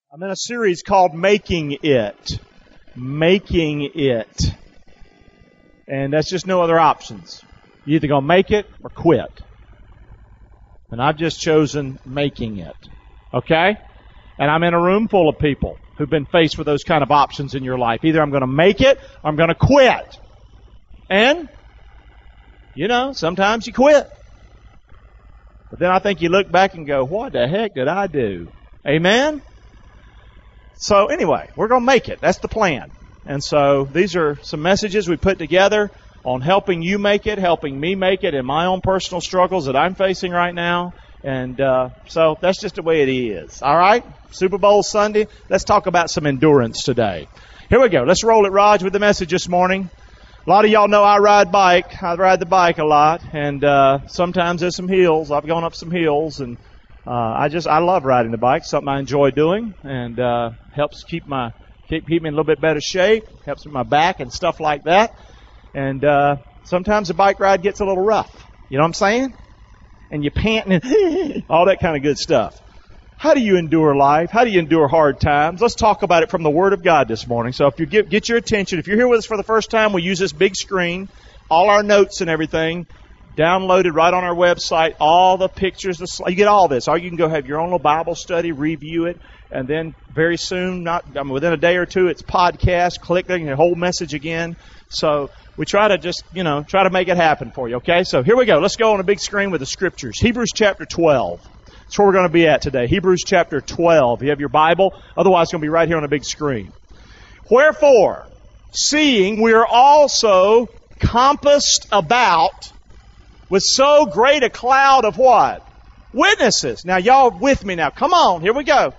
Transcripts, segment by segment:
I'm in a series called Making It. Making It. And that's just no other options. You're either going to make it or quit. And I've just chosen making it. Okay? And I'm in a room full of people who've been faced with those kind of options in your life. Either I'm going to make it or I'm going to quit. And, sometimes you quit. But then I think you look back and go, what the heck did I do? Amen? So anyway, we're going to make it. That's the plan. And so these are some messages we put together on helping you make it, helping me make it in my own personal struggles that I'm facing right now. And so that's just the way it is. All right? Super Bowl Sunday. Let's talk about some endurance today. Here we go. Let's roll it, Raj, with the message this morning. A lot of y'all know I ride bike. I ride the bike a lot. And sometimes there's some hills. I've gone up some hills. And I love riding the bike. Something I enjoy doing. And helps keep me in a little bit better shape. Helps with my back and stuff like that. And sometimes the bike ride gets a little rough. You know what I'm saying? And you're panting and all that kind of good stuff. How do you endure life? How do you endure hard times? Let's talk about it from the Word of God this morning. So if you get your attention, if you're here with us for the first time, we use this big screen, all our notes and everything, downloaded right on our website, all the pictures, you get all this. Or you can go have your own little Bible study, review it, and then very soon, within a day or two, it's podcast. Click there, the whole message again. So we try to just, try to make it happen for you, okay? So here we go. Let's go on a big screen with the Scriptures. Hebrews chapter 12. That's where we're going to be at today. Hebrews chapter 12. You have your Bible. Otherwise, it's going to be right here on a big screen. Wherefore, seeing we are also compassed about with so great a cloud of what? Witnesses. Now, y'all with me now. Come on. Here we go.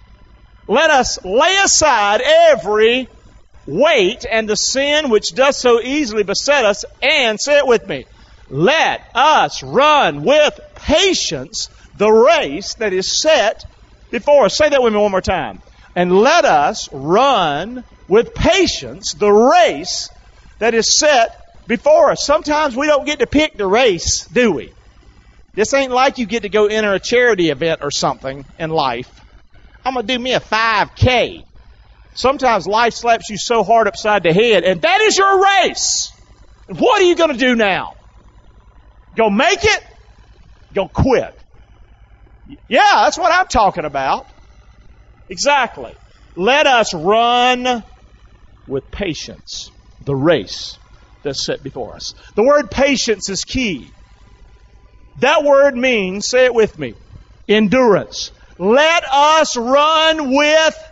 Let us lay aside every weight and the sin which does so easily beset us, and, say it with me, let us run with patience the race that is set before us. Say that with me one more time. And let us run with patience the race that is set before us. Sometimes we don't get to pick the race, do we? This ain't like you get to go enter a charity event or something in life. I'm going to do me a 5K. Sometimes life slaps you so hard upside the head, and that is your race. And what are you going to do now? Go make it? Go quit? Yeah, that's what I'm talking about. Exactly. Let us run with patience the race that's set before us. The word patience is key. That word means, say it with me, endurance. Let us run with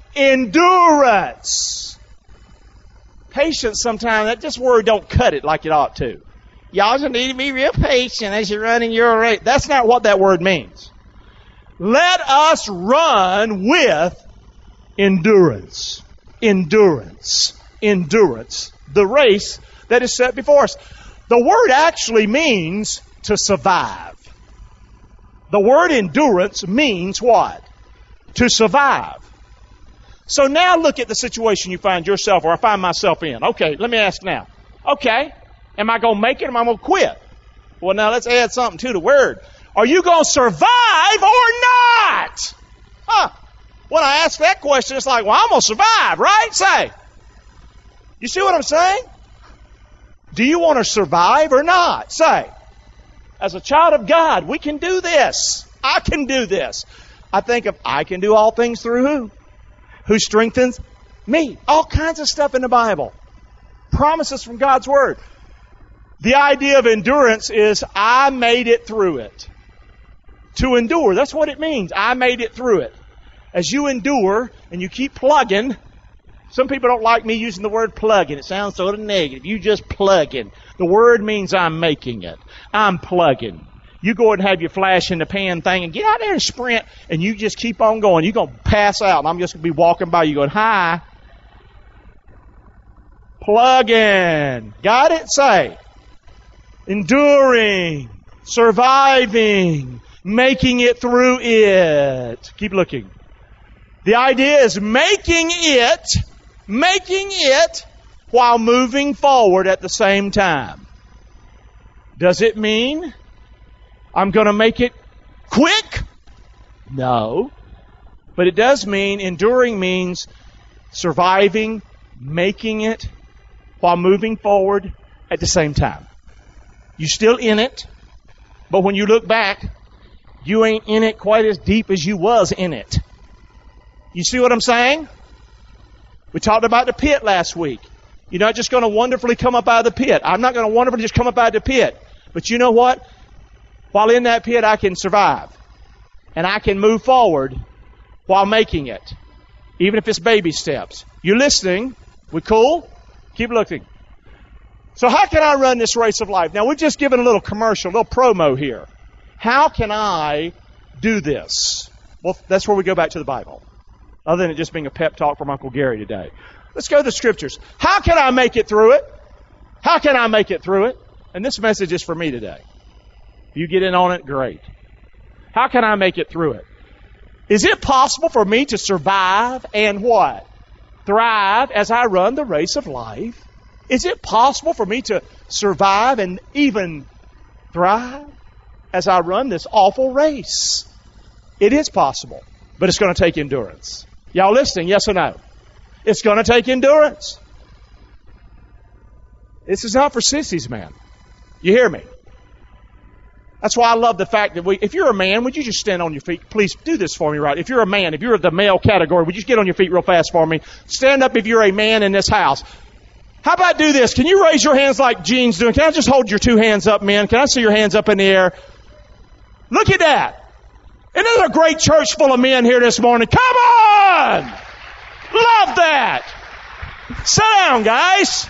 endurance. Patience sometimes, this word don't cut it like it ought to. Y'all just need to be real patient as you're running your race. That's not what that word means. Let us run with endurance. Endurance. Endurance. The race that is set before us. The word actually means to survive. The word endurance means what? To survive. So now look at the situation you find yourself or I find myself in. Okay, let me ask now. Okay, am I going to make it or am I going to quit? Well, now let's add something to the word. Are you going to survive or not? When I ask that question, it's like, well, I'm going to survive, right? Say. You see what I'm saying? Do you want to survive or not? Say. As a child of God, we can do this. I can do this. I think of I can do all things through who? Who strengthens me. All kinds of stuff in the Bible. Promises from God's Word. The idea of endurance is I made it through it. To endure, that's what it means. I made it through it. As you endure and you keep plugging, some people don't like me using the word plugging. It sounds sort of negative. You just plugging. The word means I'm making it. I'm plugging. You go ahead and have your flash in the pan thing and get out there and sprint, and you just keep on going. You're going to pass out, and I'm just going to be walking by you going, hi. Plugging. Got it? Say. Enduring. Surviving. Making it through it. Keep looking. The idea is making it while moving forward at the same time. Does it mean I'm going to make it quick? No. But it does mean, enduring means surviving, making it, while moving forward at the same time. You're still in it, but when you look back, you ain't in it quite as deep as you was in it. You see what I'm saying? We talked about the pit last week. You're not just going to wonderfully come up out of the pit. I'm not going to wonderfully just come up out of the pit. But you know what? While in that pit, I can survive. And I can move forward while making it. Even if it's baby steps. You listening? We cool? Keep looking. So how can I run this race of life? Now, we've just given a little commercial, a little promo here. How can I do this? Well, that's where we go back to the Bible. Other than it just being a pep talk from Uncle Gary today. Let's go to the Scriptures. How can I make it through it? How can I make it through it? And this message is for me today. If you get in on it, great. How can I make it through it? Is it possible for me to survive and what? Thrive as I run the race of life? Is it possible for me to survive and even thrive as I run this awful race? It is possible, but it's going to take endurance. Y'all listening, yes or no? It's going to take endurance. This is not for sissies, man. You hear me? That's why I love the fact that if you're a man, would you just stand on your feet? Please do this for me, right? If you're a man, if you're the male category, would you just get on your feet real fast for me? Stand up if you're a man in this house. How about do this? Can you raise your hands like Gene's doing? Can I just hold your two hands up, men? Can I see your hands up in the air? Look at that. Isn't it a great church full of men here this morning? Come on! Love that. Sit down, guys.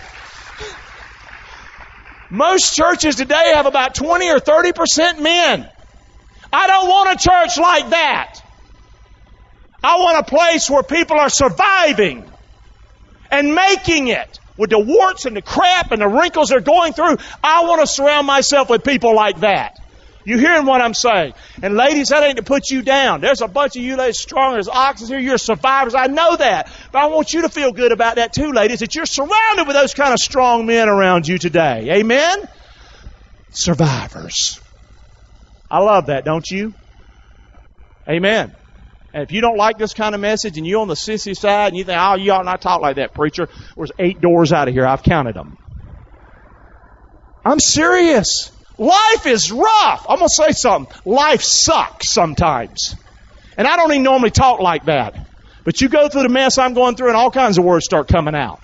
Most churches today have about 20 or 30% men. I don't want a church like that. I want a place where people are surviving and making it with the warts and the crap and the wrinkles they're going through. I want to surround myself with people like that. You hearing what I'm saying? And ladies, that ain't to put you down. There's a bunch of you ladies strong as oxen here. You're survivors. I know that. But I want you to feel good about that too, ladies, that you're surrounded with those kind of strong men around you today. Amen? Survivors. I love that, don't you? Amen. And if you don't like this kind of message and you're on the sissy side and you think, oh, you ought not talk like that, preacher. There's 8 doors out of here. I've counted them. I'm serious. Life is rough. I'm going to say something. Life sucks sometimes. And I don't even normally talk like that. But you go through the mess I'm going through and all kinds of words start coming out.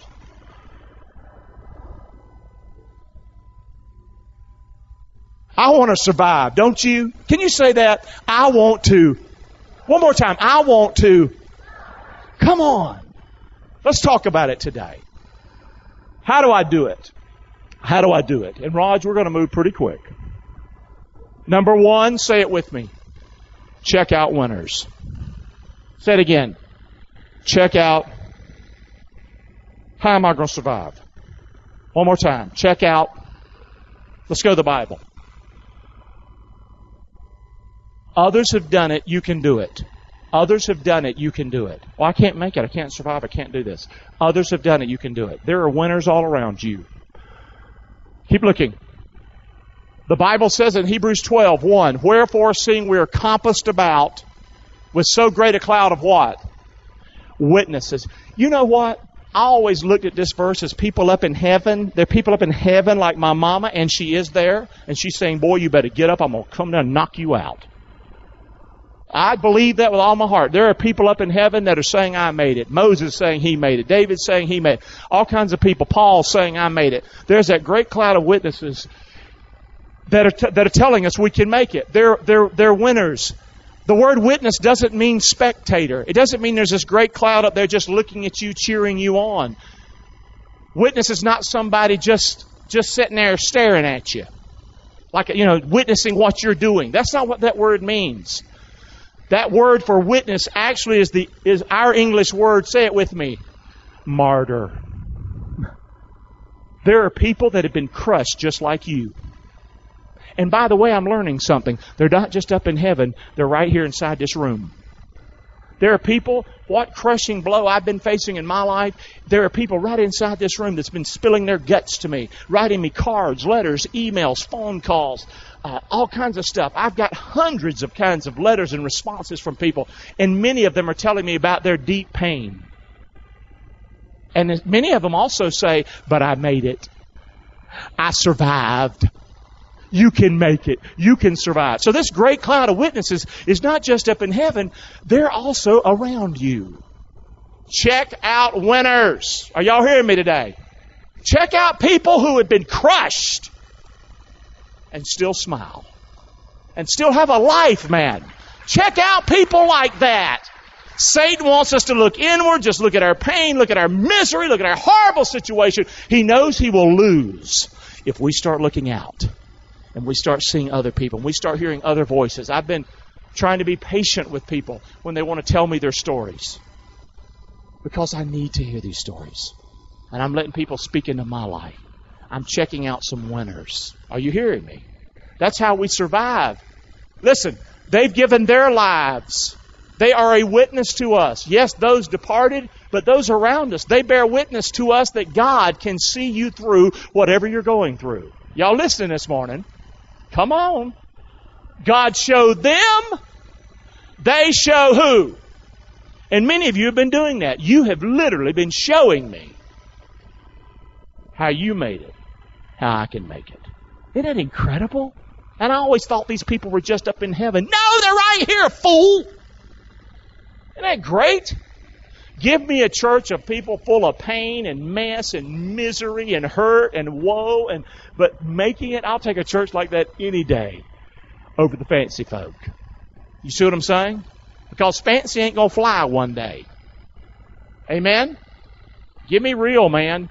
I want to survive, don't you? Can you say that? I want to. One more time. I want to. Come on. Let's talk about it today. How do I do it? How do I do it? And Raj, we're going to move pretty quick. Number 1, say it with me. Check out winners. Say it again. Check out. How am I going to survive? One more time. Check out. Let's go to the Bible. Others have done it. You can do it. Others have done it. You can do it. Well, I can't make it. I can't survive. I can't do this. Others have done it. You can do it. There are winners all around you. Keep looking. The Bible says in Hebrews 12:1, wherefore, seeing we are compassed about with so great a cloud of what? Witnesses. You know what? I always looked at this verse as people up in heaven. There are people up in heaven like my mama, and she is there. And she's saying, boy, you better get up. I'm going to come down and knock you out. I believe that with all my heart. There are people up in heaven that are saying, I made it. Moses saying he made it. David saying he made it. All kinds of people. Paul saying, I made it. There's that great cloud of witnesses that are telling us we can make it. They're winners. The word witness doesn't mean spectator. It doesn't mean there's this great cloud up there just looking at you, cheering you on. Witness is not somebody just sitting there staring at you. Like, witnessing what you're doing. That's not what that word means. That word for witness actually is our English word, say it with me, martyr. There are people that have been crushed just like you. And by the way, I'm learning something. They're not just up in heaven. They're right here inside this room. There are people, what crushing blow I've been facing in my life. There are people right inside this room that's been spilling their guts to me, writing me cards, letters, emails, phone calls, all kinds of stuff. I've got hundreds of kinds of letters and responses from people, and many of them are telling me about their deep pain. And many of them also say, but I made it. I survived. You can make it. You can survive. So this great cloud of witnesses is not just up in heaven. They're also around you. Check out winners. Are y'all hearing me today? Check out people who have been crushed and still smile. And still have a life, man. Check out people like that. Satan wants us to look inward, just look at our pain, look at our misery, look at our horrible situation. He knows he will lose if we start looking out. And we start seeing other people. And we start hearing other voices. I've been trying to be patient with people when they want to tell me their stories. Because I need to hear these stories. And I'm letting people speak into my life. I'm checking out some winners. Are you hearing me? That's how we survive. Listen, they've given their lives. They are a witness to us. Yes, those departed, but those around us, they bear witness to us that God can see you through whatever you're going through. Y'all listening this morning? Come on. God showed them. They show who? And many of you have been doing that. You have literally been showing me how you made it, how I can make it. Isn't that incredible? And I always thought these people were just up in heaven. No, they're right here, fool. Isn't that great? Give me a church of people full of pain and mess and misery and hurt and woe, but making it, I'll take a church like that any day over the fancy folk. You see what I'm saying? Because fancy ain't going to fly one day. Amen? Give me real, man.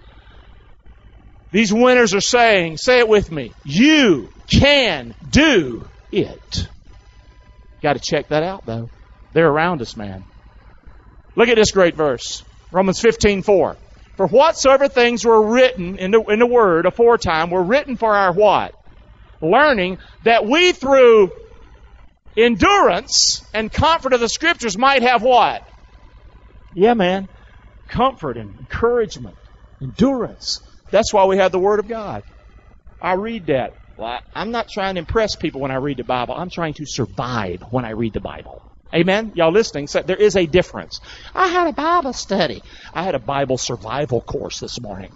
These winners are saying, say it with me, you can do it. Got to check that out, though. They're around us, man. Look at this great verse. Romans 15:4. For whatsoever things were written in the Word aforetime were written for our what? Learning, that we through endurance and comfort of the Scriptures might have what? Yeah, man. Comfort and encouragement. Endurance. That's why we have the Word of God. I read that. Well, I'm not trying to impress people when I read the Bible. I'm trying to survive when I read the Bible. Amen? Y'all listening? So there is a difference. I had a Bible study. I had a Bible survival course this morning.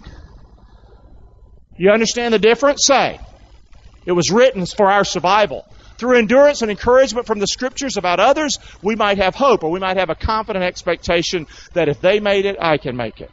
You understand the difference? Say, it was written for our survival. Through endurance and encouragement from the Scriptures about others, we might have hope, or we might have a confident expectation that if they made it, I can make it.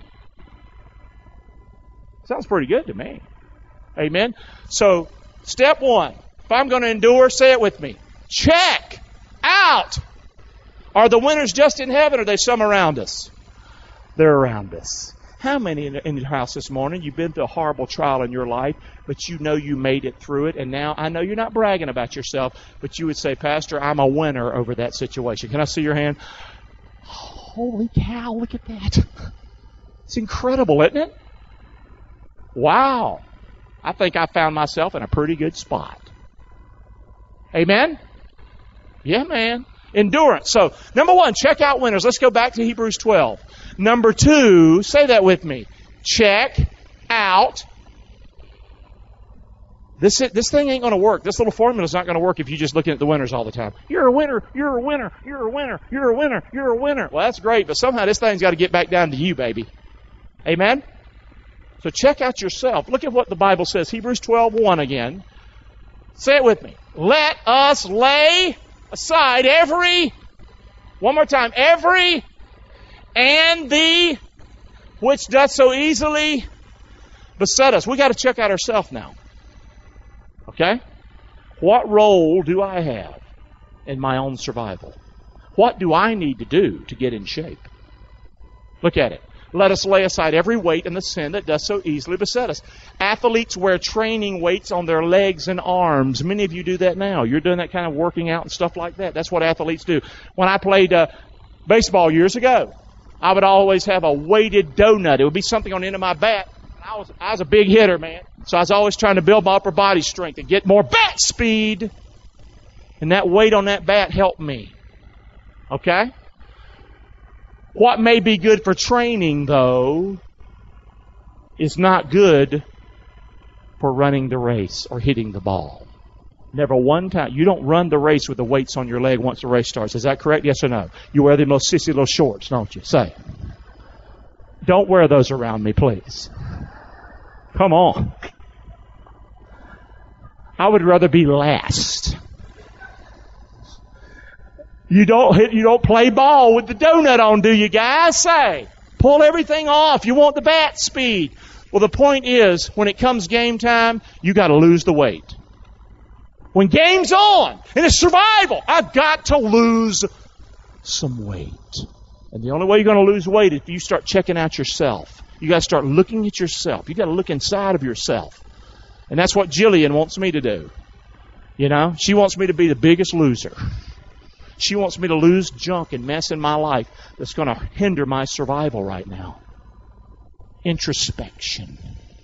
Sounds pretty good to me. Amen? So, step one. If I'm going to endure, say it with me. Check out. Are the winners just in heaven, or are they some around us? They're around us. How many in your house this morning, you've been through a horrible trial in your life, but you know you made it through it, and now I know you're not bragging about yourself, but you would say, Pastor, I'm a winner over that situation. Can I see your hand? Holy cow, look at that. It's incredible, isn't it? Wow. I think I found myself in a pretty good spot. Amen? Yeah, man. Endurance. So, number one, check out winners. Let's go back to Hebrews 12. Number two, say that with me. Check out. This thing ain't going to work. This little formula is not going to work if you're just looking at the winners all the time. You're a winner. You're a winner. You're a winner. You're a winner. You're a winner. Well, that's great, but somehow this thing's got to get back down to you, baby. Amen? So check out yourself. Look at what the Bible says. Hebrews 12:1 again. Say it with me. Let us lay aside every, one more time, every and the which doth so easily beset us. We got to check out ourselves now. Okay? What role do I have in my own survival? What do I need to do to get in shape? Look at it. Let us lay aside every weight and the sin that doth so easily beset us. Athletes wear training weights on their legs and arms. Many of you do that now. You're doing that kind of working out and stuff like that. That's what athletes do. When I played baseball years ago, I would always have a weighted donut. It would be something on the end of my bat. I was a big hitter, man. So I was always trying to build my upper body strength and get more bat speed. And that weight on that bat helped me. Okay? What may be good for training, though, is not good for running the race or hitting the ball. Never one time. You don't run the race with the weights on your leg once the race starts. Is that correct? Yes or no? You wear them little sissy little shorts, don't you? Say. Don't wear those around me, please. Come on. I would rather be last. You don't play ball with the donut on, do you guys? Say. Pull everything off. You want the bat speed. Well, the point is, when it comes game time, you got to lose the weight. When game's on, and it's survival, I've got to lose some weight. And the only way you're going to lose weight is if you start checking out yourself. You got to start looking at yourself. You got to look inside of yourself. And that's what Jillian wants me to do. You know, she wants me to be the biggest loser. She wants me to lose junk and mess in my life that's going to hinder my survival right now. Introspection.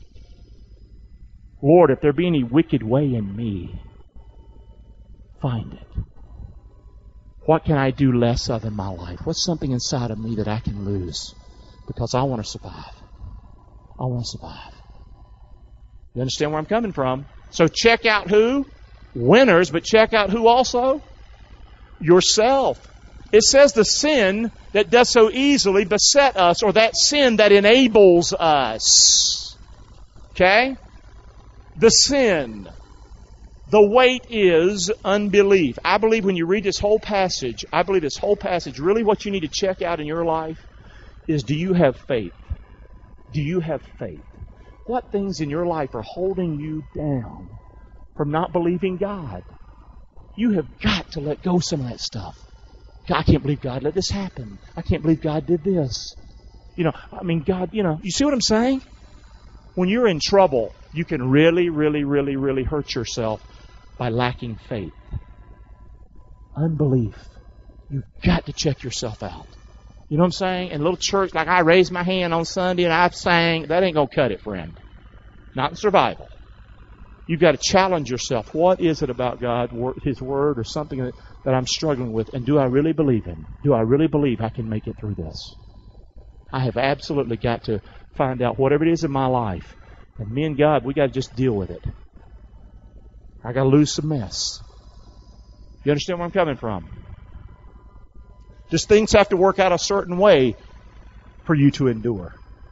Lord, if there be any wicked way in me, find it. What can I do less of in my life? What's something inside of me that I can lose? Because I want to survive. I want to survive. You understand where I'm coming from? So check out who? Winners, but check out who also? Yourself. It says the sin that does so easily beset us, or that sin that enables us. Okay? The sin. The weight is unbelief. I believe when you read this whole passage, really what you need to check out in your life is, do you have faith? Do you have faith? What things in your life are holding you down from not believing God? You have got to let go of some of that stuff. I can't believe God let this happen. I can't believe God did this. God, you see what I'm saying? When you're in trouble, you can really, really, really, really hurt yourself by lacking faith. Unbelief. You've got to check yourself out. You know what I'm saying? In a little church, like I raised my hand on Sunday and I sang, that ain't going to cut it, friend. Not in survival. You've got to challenge yourself. What is it about God, His Word, or something that I'm struggling with? And do I really believe Him? Do I really believe I can make it through this? I have absolutely got to find out whatever it is in my life. And me and God, we got to just deal with it. I got to lose some mess. You understand where I'm coming from? Just things have to work out a certain way for you to endure.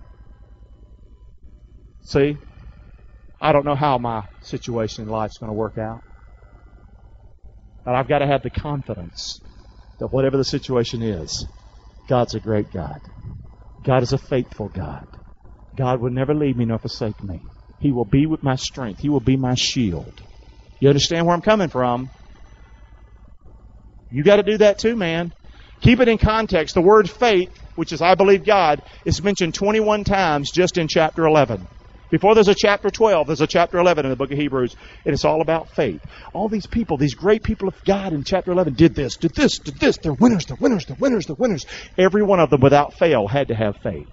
See? I don't know how my situation in life is going to work out. But I've got to have the confidence that whatever the situation is, God's a great God. God is a faithful God. God will never leave me nor forsake me. He will be with my strength. He will be my shield. You understand where I'm coming from? You got to do that too, man. Keep it in context. The word faith, which is I believe God, is mentioned 21 times just in chapter 11. Before there's a chapter 12, there's a chapter 11 in the book of Hebrews, and it's all about faith. All these people, these great people of God in chapter 11 did this, did this, did this. They're winners, they're winners, they're winners, they're winners. Every one of them, without fail, had to have faith.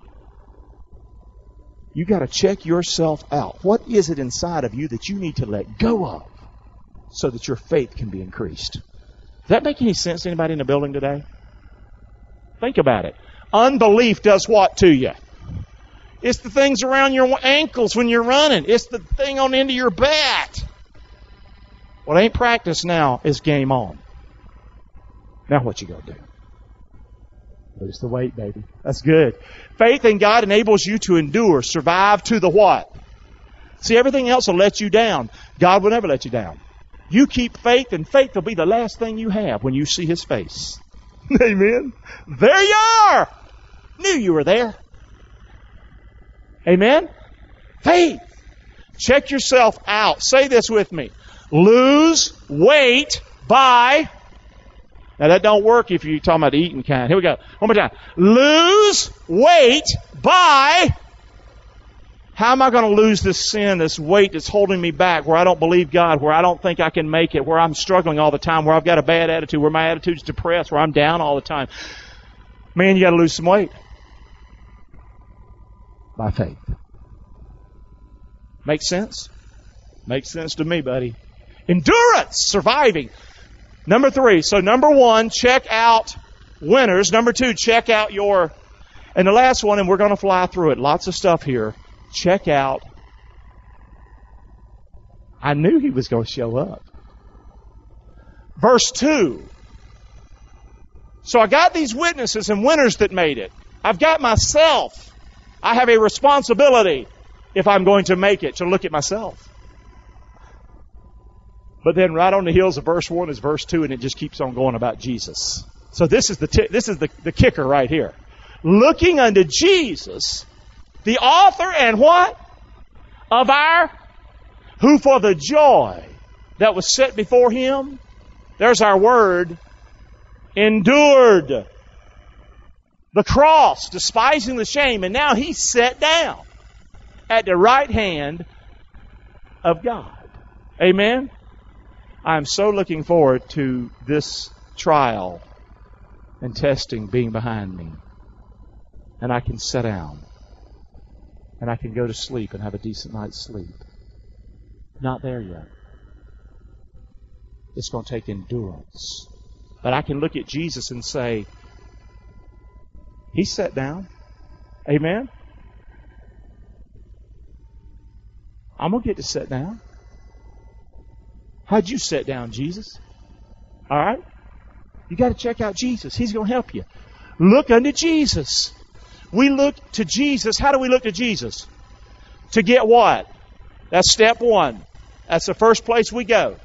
You got to check yourself out. What is it inside of you that you need to let go of so that your faith can be increased? Does that make any sense to anybody in the building today? Think about it. Unbelief does what to you? It's the things around your ankles when you're running. It's the thing on the end of your bat. Well, it ain't practice now. It's game on. Now what you gonna do? Lose the weight, baby. That's good. Faith in God enables you to endure, survive to the what? See, everything else will let you down. God will never let you down. You keep faith, and faith will be the last thing you have when you see His face. Amen. There you are. Knew you were there. Amen? Faith. Check yourself out. Say this with me. Lose weight by... Now that don't work if you're talking about the eating kind. Here we go. One more time. Lose weight by... How am I going to lose this sin, this weight that's holding me back, where I don't believe God, where I don't think I can make it, where I'm struggling all the time, where I've got a bad attitude, where my attitude's depressed, where I'm down all the time? Man, you got to lose some weight. By faith. Makes sense? Makes sense to me, buddy. Endurance, surviving. Number 3. So number 1, check out winners. Number 2, check out your... And the last one, and we're going to fly through it. Lots of stuff here. Check out... I knew he was going to show up. Verse 2. So I got these witnesses and winners that made it. I've got myself. I have a responsibility, if I'm going to make it, to look at myself. But then right on the heels of verse 1 is verse 2, and it just keeps on going about Jesus. So this is the kicker right here. Looking unto Jesus, the author and what? Of our, who for the joy that was set before him, there's our word, endured the cross, despising the shame, and now he's set down at the right hand of God. Amen? I'm so looking forward to this trial and testing being behind me. And I can sit down. And I can go to sleep and have a decent night's sleep. Not there yet. It's going to take endurance. But I can look at Jesus and say, He sat down. Amen? I'm going to get to sit down. How'd you sit down, Jesus? All right? You got to check out Jesus. He's going to help you. Look unto Jesus. We look to Jesus. How do we look to Jesus? To get what? That's step 1. That's the first place we go.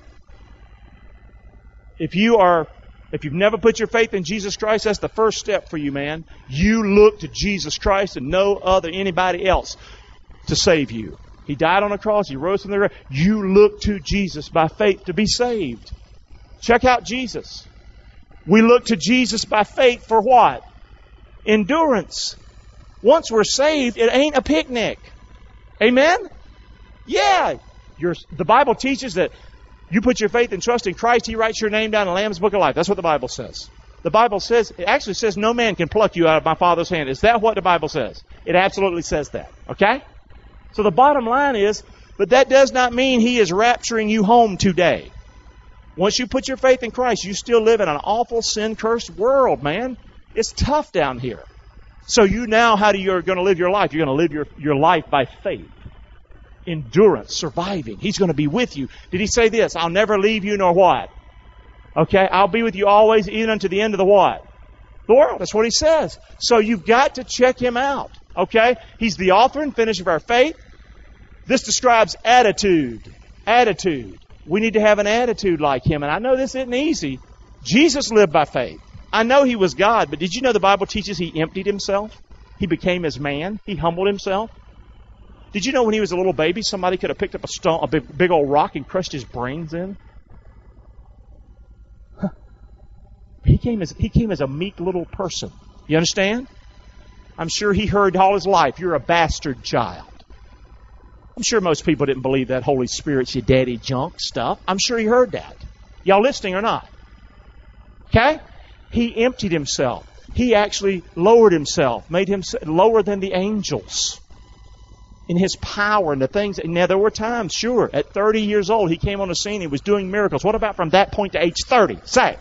If you've never put your faith in Jesus Christ, that's the first step for you, man. You look to Jesus Christ and no anybody else to save you. He died on the cross. He rose from the grave. You look to Jesus by faith to be saved. Check out Jesus. We look to Jesus by faith for what? Endurance. Once we're saved, it ain't a picnic. Amen? Yeah. The Bible teaches that you put your faith and trust in Christ, He writes your name down in the Lamb's Book of Life. That's what the Bible says. The Bible says, it actually says, no man can pluck you out of my Father's hand. Is that what the Bible says? It absolutely says that. Okay? So the bottom line is, but that does not mean He is rapturing you home today. Once you put your faith in Christ, you still live in an awful sin-cursed world, man. It's tough down here. So you now, how you're going to live your life? You're going to live your life by faith. Endurance, surviving. He's going to be with you. Did He say this? I'll never leave you nor what? Okay, I'll be with you always, even unto the end of the what? The world. That's what He says. So you've got to check Him out. Okay? He's the author and finisher of our faith. This describes attitude. Attitude. We need to have an attitude like Him. And I know this isn't easy. Jesus lived by faith. I know He was God, but did you know the Bible teaches He emptied Himself? He became as man. He humbled Himself. Did you know when He was a little baby, somebody could have picked up a stone, a big old rock, and crushed His brains in? Huh. He came as a meek little person. You understand? I'm sure He heard all His life, you're a bastard child. I'm sure most people didn't believe that Holy Spirit's your daddy junk stuff. I'm sure He heard that. Y'all listening or not? Okay? He emptied Himself. He actually lowered Himself, made Him lower than the angels in His power and the things. Now, there were times, sure, at 30 years old, He came on the scene. He was doing miracles. What about from that point to age 30? Say.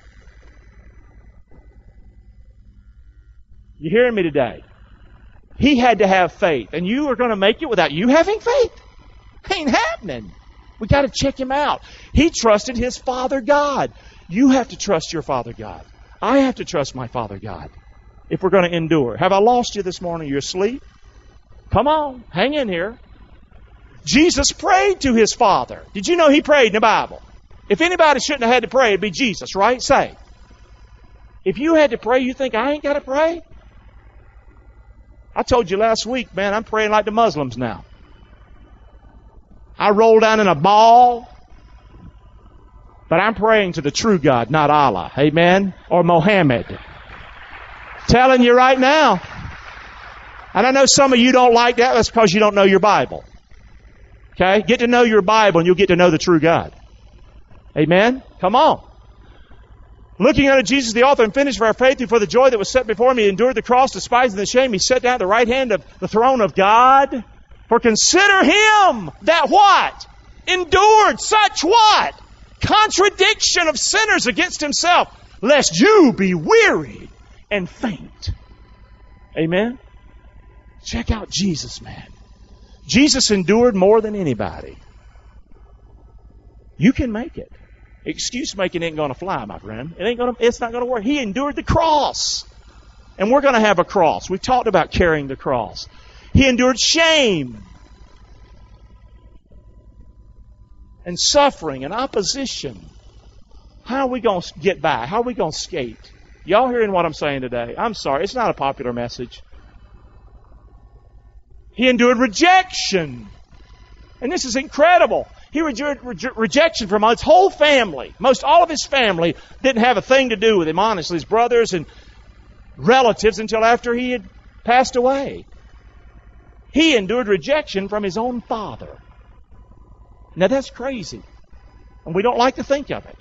You hearing me today? He had to have faith. And you are going to make it without you having faith? Ain't happening. We got to check Him out. He trusted His Father God. You have to trust your Father God. I have to trust my Father God if we're going to endure. Have I lost you this morning? You're asleep? Come on. Hang in here. Jesus prayed to His Father. Did you know He prayed in the Bible? If anybody shouldn't have had to pray, it'd be Jesus, right? Say. If you had to pray, you think I ain't got to pray? I told you last week, man, I'm praying like the Muslims now. I roll down in a ball, but I'm praying to the true God, not Allah. Amen? Or Mohammed. Telling you right now. And I know some of you don't like that. That's because you don't know your Bible. Okay? Get to know your Bible and you'll get to know the true God. Amen? Come on. Looking unto Jesus, the author and finisher of our faith, who for the joy that was set before him, He endured the cross, despising the shame. He sat down at the right hand of the throne of God. For consider Him that what? Endured such what? Contradiction of sinners against Himself, lest you be wearied and faint. Amen? Check out Jesus, man. Jesus endured more than anybody. You can make it. Excuse making ain't going to fly, my friend. It's not going to work. He endured the cross. And we're going to have a cross. We've talked about carrying the cross. He endured shame and suffering and opposition. How are we going to get by? How are we going to skate? Y'all hearing what I'm saying today? I'm sorry. It's not a popular message. He endured rejection. And this is incredible. He endured rejection from his whole family. Most all of his family didn't have a thing to do with him, honestly. His brothers and relatives until after he had passed away. He endured rejection from his own father. Now that's crazy. And we don't like to think of it.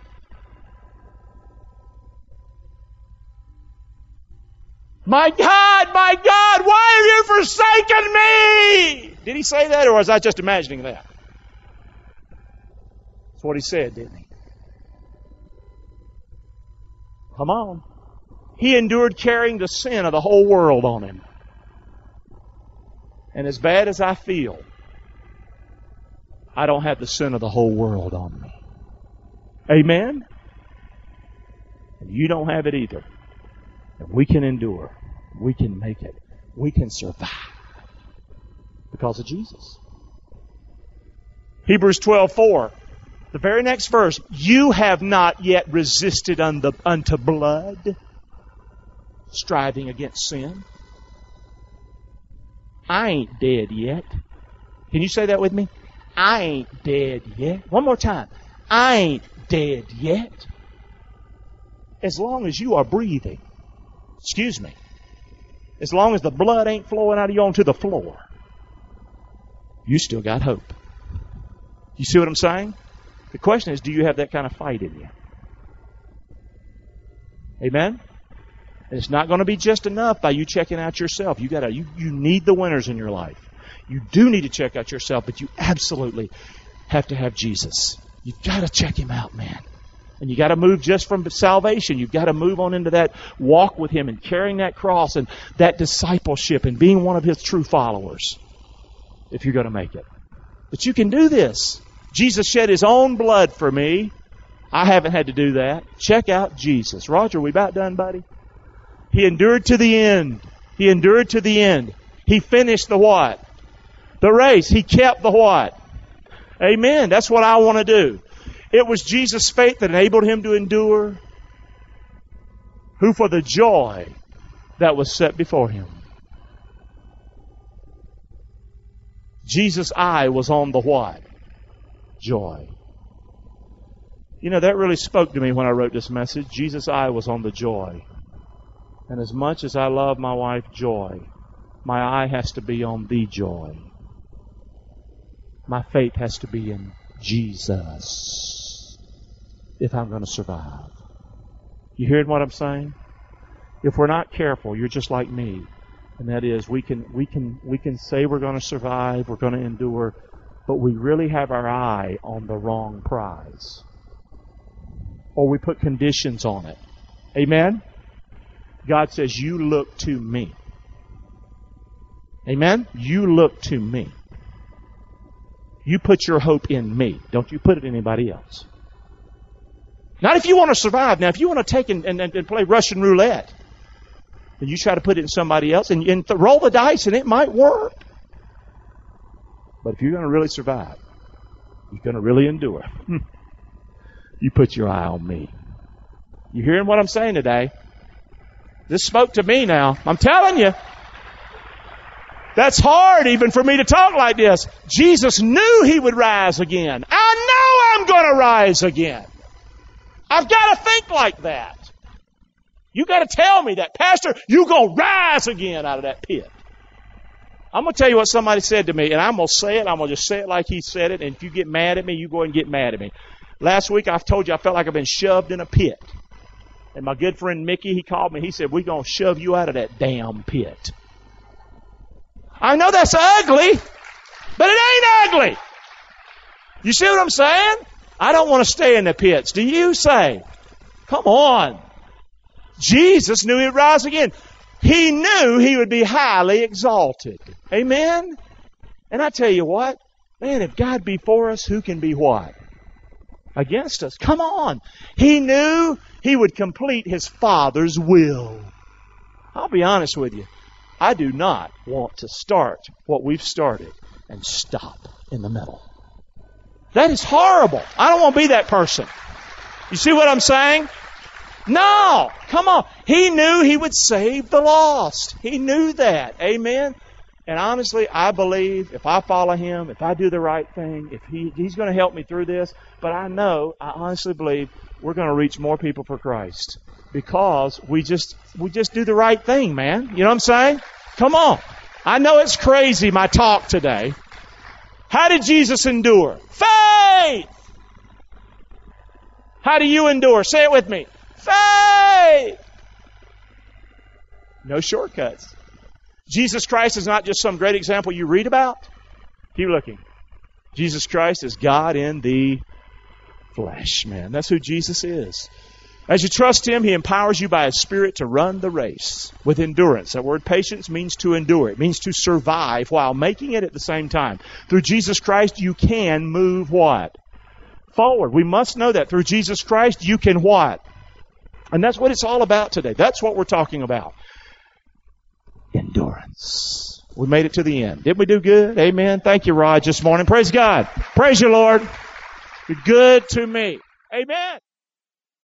My God, why have you forsaken me? Did he say that, or was I just imagining that? That's what he said, didn't he? Come on. He endured carrying the sin of the whole world on him. And as bad as I feel, I don't have the sin of the whole world on me. Amen? And you don't have it either. And we can endure. We can make it. We can survive. Because of Jesus. Hebrews 12:4. The very next verse. You have not yet resisted unto blood, striving against sin. I ain't dead yet. Can you say that with me? I ain't dead yet. One more time. I ain't dead yet. As long as you are breathing. Excuse me. As long as the blood ain't flowing out of you onto the floor, you still got hope. You see what I'm saying? The question is, do you have that kind of fight in you? Amen? And it's not going to be just enough by you checking out yourself. You need the winners in your life. You do need to check out yourself, but you absolutely have to have Jesus. You've got to check Him out, man. And you got to move just from salvation. You've got to move on into that walk with Him and carrying that cross and that discipleship and being one of His true followers if you're going to make it. But you can do this. Jesus shed His own blood for me. I haven't had to do that. Check out Jesus. Roger, we about done, buddy? He endured to the end. He endured to the end. He finished the what? The race. He kept the what? Amen. That's what I want to do. It was Jesus' faith that enabled Him to endure, who for the joy that was set before Him. Jesus' eye was on the what? Joy. You know, that really spoke to me when I wrote this message. Jesus' eye was on the joy. And as much as I love my wife, Joy, my eye has to be on the joy. My faith has to be in Jesus if I'm going to survive. You hearing what I'm saying? If we're not careful, you're just like me. And that is, we can say we're going to survive, we're going to endure, but we really have our eye on the wrong prize. Or we put conditions on it. Amen? God says, you look to me. Amen? You look to me. You put your hope in me. Don't you put it in anybody else. Not if you want to survive. Now, if you want to take and play Russian roulette, then you try to put it in somebody else and roll the dice and it might work. But if you're going to really survive, you're going to really endure, you put your eye on me. You hearing what I'm saying today? This spoke to me now. I'm telling you. That's hard even for me to talk like this. Jesus knew He would rise again. I know I'm going to rise again. I've got to think like that. You got to tell me that. Pastor, you're going to rise again out of that pit. I'm going to tell you what somebody said to me, and I'm going to say it. I'm going to just say it like he said it, and if you get mad at me, you go and get mad at me. Last week, I've told you I felt like I've been shoved in a pit. And my good friend Mickey, he called me. He said, we're going to shove you out of that damn pit. I know that's ugly, but it ain't ugly. You see what I'm saying? I don't want to stay in the pits. Do you say? Come on. Jesus knew He would rise again. He knew He would be highly exalted. Amen? And I tell you what, man, if God be for us, who can be what? Against us. Come on. He knew He would complete His Father's will. I'll be honest with you. I do not want to start what we've started and stop in the middle. That is horrible. I don't want to be that person. You see what I'm saying? No! Come on. He knew He would save the lost. He knew that. Amen? And honestly, I believe if I follow Him, if I do the right thing, if He's going to help me through this. But I honestly believe we're going to reach more people for Christ. Because we just do the right thing, man. You know what I'm saying? Come on. I know it's crazy, my talk today. How did Jesus endure? Faith! How do you endure? Say it with me. Faith! No shortcuts. Jesus Christ is not just some great example you read about. Keep looking. Jesus Christ is God in the flesh, man. That's who Jesus is. As you trust Him, He empowers you by His Spirit to run the race with endurance. That word patience means to endure. It means to survive while making it at the same time. Through Jesus Christ, you can move what? Forward. We must know that. Through Jesus Christ, you can what? And that's what it's all about today. That's what we're talking about. Endurance. We made it to the end. Didn't we do good? Amen. Thank you, Rod, this morning. Praise God. Praise you, Lord. You're good to me. Amen.